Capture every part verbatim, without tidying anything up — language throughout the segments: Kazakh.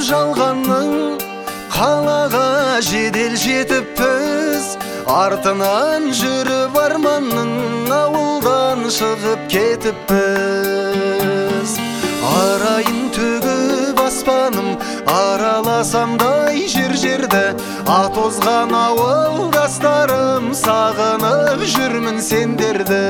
жалғанның қалаға жедел жетіппіз, артынан жүріп арманның ауылдан шығып кетіппіз. Арайын төгіп аспаным араласамдай жер-жерді, атозған ауылдастарым сағынып жүрмін сендерді.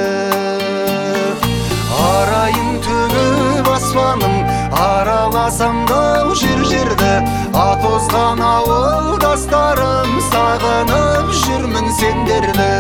Арайын төгіп аспаным араласамдай жер-жерді, атозған ауылдастарым сағынып жүрмін сендерді.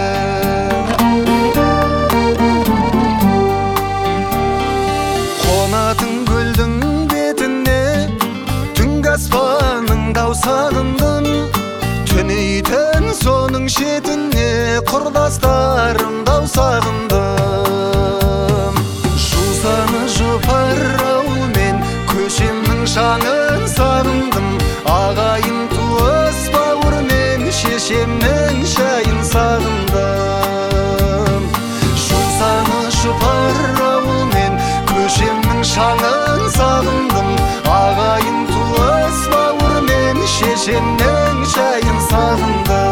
Қонатын көлдің бетіне түнгі аспанның дау сағындым, түнейтін соның шетіне құрдастарым дау сағындым. Жусаны жұпар ауылмен көшемнің шаңын сағындым, ағайын туыс бауырмен шешемнің шайын сағындым. Жусаны жұпар ауылмен көшемнің шаңын сағындым, ағайын туыс бауырмен шешемнің шайын сағындым.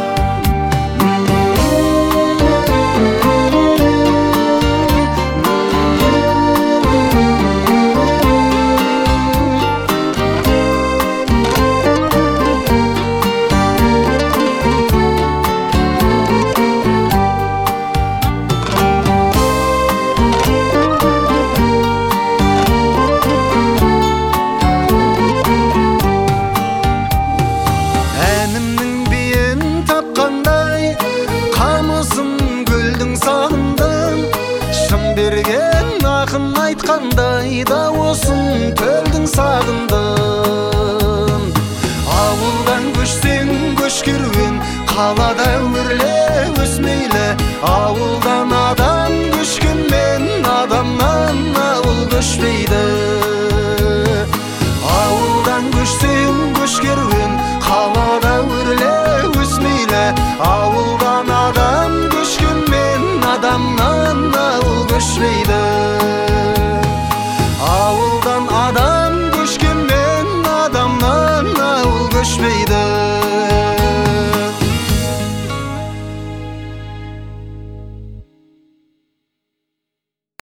Берген ақын айтқандай дауысын төлдің сағындым. Ауылдан көшсең көш керуен, қалада өрле өсмейлі. Ауылдан адам көшкенмен адамнан ауыл көшпейді.